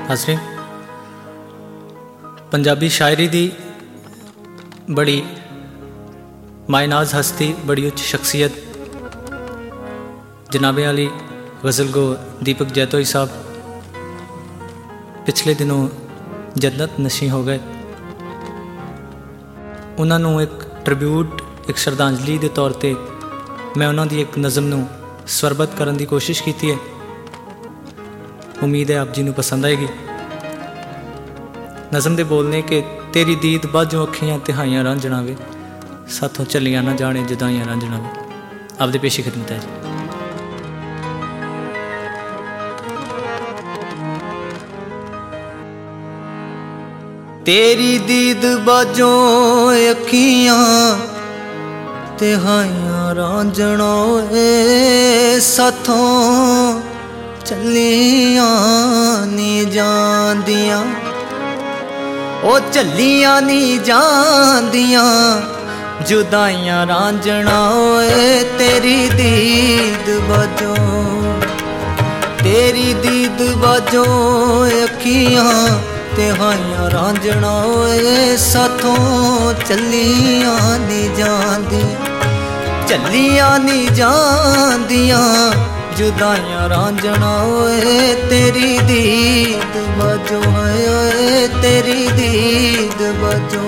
हाज़रीन, पंजाबी शायरी दी बड़ी मायनाज हस्ती, बड़ी उच्च शख्सियत जनाबे आली गज़ल गो दीपक जैतोई साहब पिछले दिनों जन्नत नशी हो गए। उन्होंने एक ट्रिब्यूट, एक श्रद्धांजलि के तौर पर मैं उन्होंने एक नज़म नूं स्वरबद्ध करने की कोशिश की है। उम्मीद है आप जी नूं पसंद आएगी। नज़म दे बोलने के तेरी दीद बाजों अखियां तिहाइयां रांझना वे, साथों चलियां ना जाने जुदाइयां रांझना वे। आपदे पेशी खिदमत है। तेरी दीद बाजों अखियां तिहाइयां रांझना वे, साथों चलियां नी जांदियां, ओ चलियां नी जांदियां जुदाइयां रांझना ओए। तेरी दीद बाजों, तेरी दीद बाजों अखियां तिहाइयां रांझना ओए, साथों चलियां नी जांदियां, चलियां नी जांदियां जुदाइयां रांझना ओए। तेरी दीद बाजों ओए, तेरी दीद बाजों।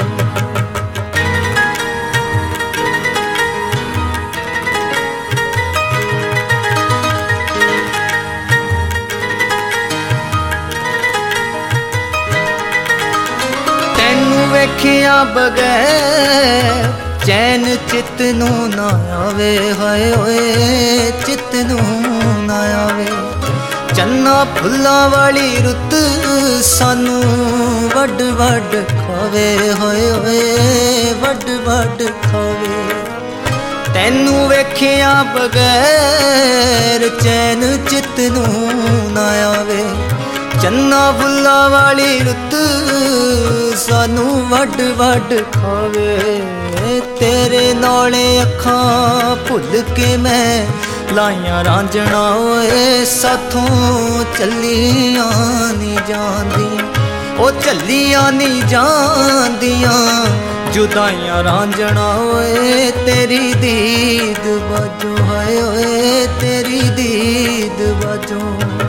तैनू वेखिया बगैर चैन चित नूं ना आवे, हाय होए चित नूं ना आवे। चन्ना फुल्लां वाली रुत सानू वड वड खावे, हाय होए वड वड खावे। तैनू वेखिया बगैर चैन चित नूं ना आवे, चन्ना फुल्लां वाली रुत सानू वड वड खावे। तेरे नाले अखां भुल के मैं लाइयां रांझना ओए, साथों चलियां नी जांदियां, ओ चलियां नी जांदियां जुदाइयां रांझना ओए। तेरी दीद बाजों हाय ओए, तेरी दीद बाजों।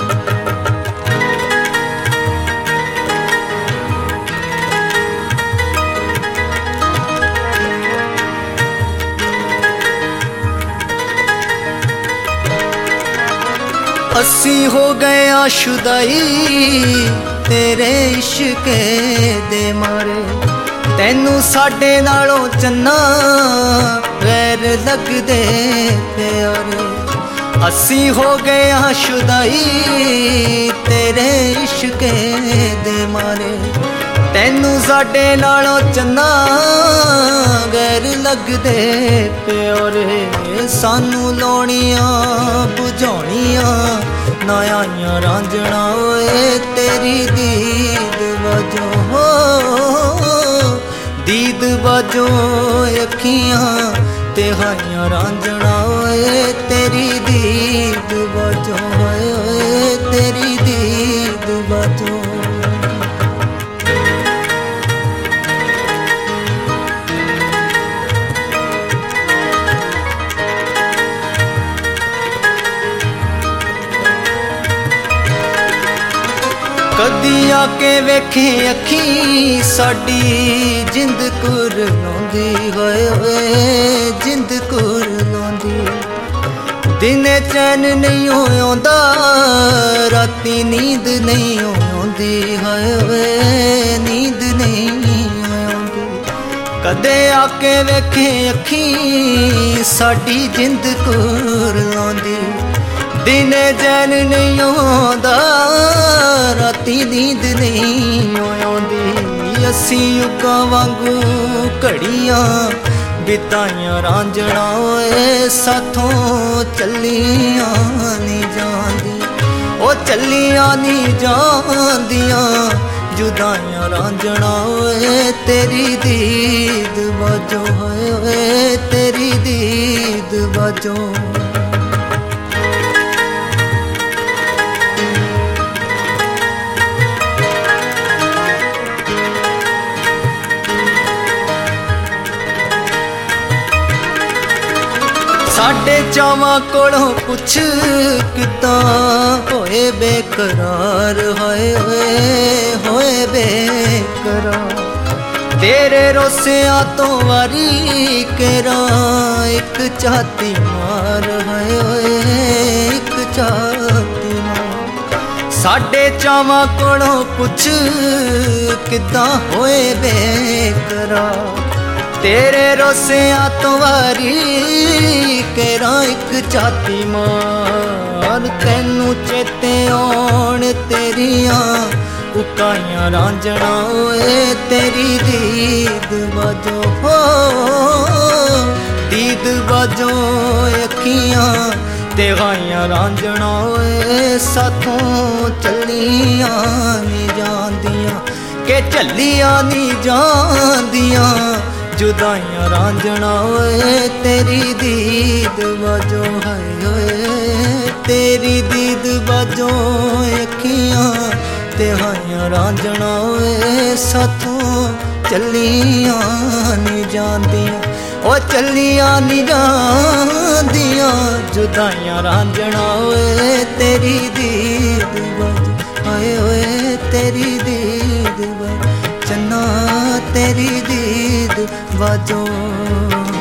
असी हो गए आशुदाई तेरे इश्के दे मारे, तैनू साडे नालों चन्ना गैर लगदे प्यारे। असी हो गए आशुदाई तेरे इश्के दे मारे, तैनू साडे नालों चन्ना गैर लगदे प्यारे। सानू लाउणियां बुझाउणियां ना आइयां रांझना ओए। तेरी दीद बाजों हो, दीद बाजों अखियां तिहाइयां रांझना ओए। तेरी दीद बाजों ओए, तेरी दीद बाजों। कदी आके वेखे अखी साडी जिंद कुरलाउंदी, होए होए जिंद कुरलाउंदी। दिने चैन नहीं आउंदा, राती नींद नहीं आउंदी, होए होए नींद नहीं आउंदी। कदे आके वेखे अखी साडी जिंद कुरलाउंदी, दिने चैन नहीं आउंदा, राती नींद नहीं आउंदी। असी युगां वांगू घड़ियां बिताइयां रांझना ओए, साथों चलियां नी जांदियां, ओ चलियां नी जांदियां जुदाइयां रांझना ओए। तेरी दीद बाजों होए, तेरी दीद बाजों। ਚਾਵਾਂ ਕੋਲੋਂ ਪੁੱਛ ਕਿੱਦਾਂ ਹੋਏ ਬੇਕਰਾਰ ਹੋਏ ਹੋਏ ਬੇਕਰਾਰ तेरे रोसिया तो वारी केरा एक छाती मार है एक छाती मार साडे चावां कोलों पुछ किदां होए बेकरा तेरे रोसिया तो वारी केरा एक छाती मार तैनू चेते आउण तेरियां उकाइयां रांझना ओए तेरी दीद बाजो हो दीद बाजो अखियां तेगाइयां रांझना ओए साथों चलियां नी जांदियां के चलियां नी जांदियां जुदाइयां रांझना ओए तेरी दीद बाजो हाय ओए तेरी दीद बाजो अखियां तेहाइयां रांझना ओए साथों चलियां नी जांदियां ओ चलियां नी जांदियां जुदाइयां रांझना ओए तेरी दीद बाजो आए ओए तेरी दीद बाजो चन्ना तेरी दीद बाजो।